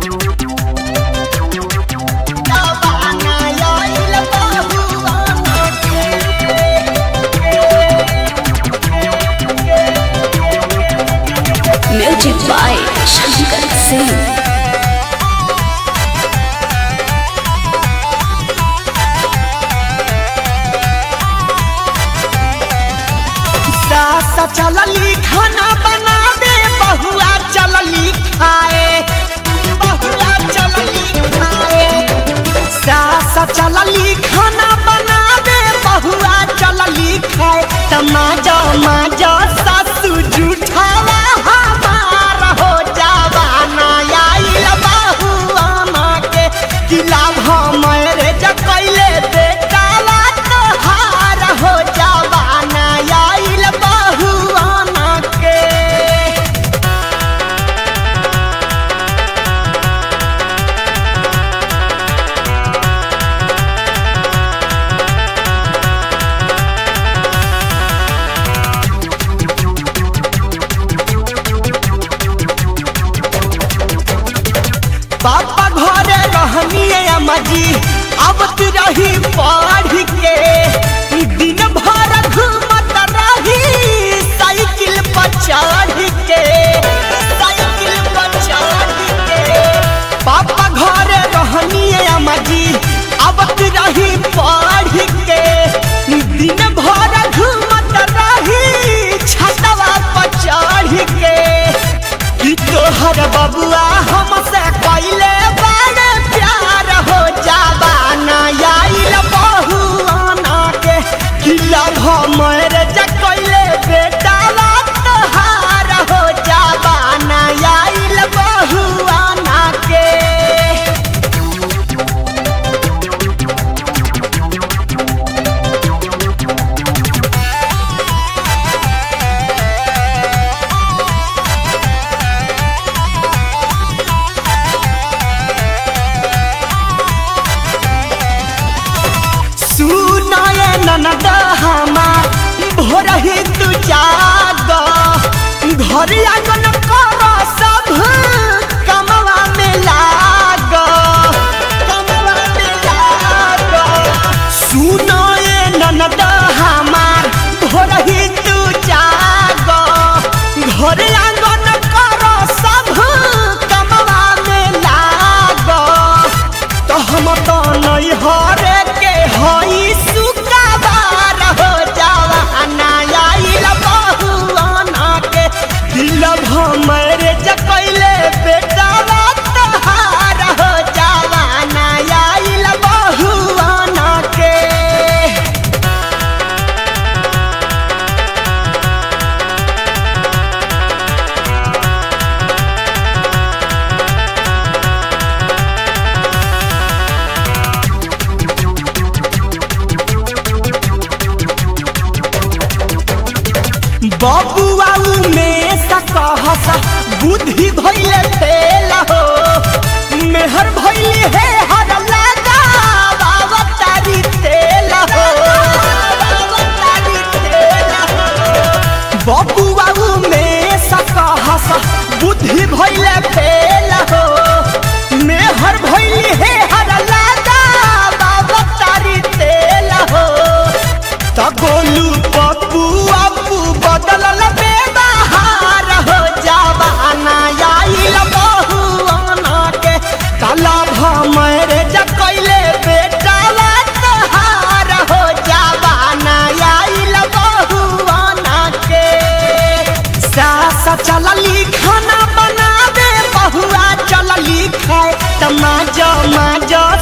Music by Shankar Singh. सासा चलली खाना बना दे बहुआ चलली खाए, बहुआ चलली खाए। सासा चलली खाना बना दे बहुआ चलली खाए। तमाजा माजा सासू जूठावा हमारा हो जावाना आइल बहुआ माँ के किला भमरे जकैले बेटावा तोहार हो जावाना आइल बहुआ माँ के। पापा घरे रहनिए अम्माजी अब तू रही पढ़ के, दिन भर घूमत रही साइकिल पर चढ़ के, साइकिल पर चढ़ के। पापा घरे रहनिए अम्माजी अब तू रही पढ़ के, दिन भर घूमत रही छतवा पर चढ़ के। कि तोहर बबुआ हमसे पहले बड़े प्यार हो जावाना आइल बहुआना के किला भमरे जकैले बेटावा तोहार हो जावाना आइल बहुआना के। सुनाए ननद हमार भोरही तू जाग, घर आंगन कर सब कमवा में लाग, कमवा में लाग। सुनाए ननद हमार भोरही तू जाग, घर आंगन कर सब कमवा में लाग। तो हम तो नहीं हरे हई सुकाबार हो जावाना आइल बहुआना के दिल भमरे जकैले बेटावा तोहार हो जावाना आइल बहुआना के। बबुआ में सकहस बुद्धि भइले फेल हो, मेहर भइली है हर लगा बाबा तारी तेल हो, बाबा तारी तेल हो। बबुआ में सकहस बुद्धि भइले फेल हो, मेहर भइली है हर लगा बाबा तारी तेल हो। त गोलू पप्पू अप्पू बदलल बेबहार हो जावाना आइल बहुआना के काला भमरे जकैले बेटावा तोहार हो जावाना आइल बहुआना के। सासा चलली खाना बना दे बहुआ चलली खाए। तमाजा माजा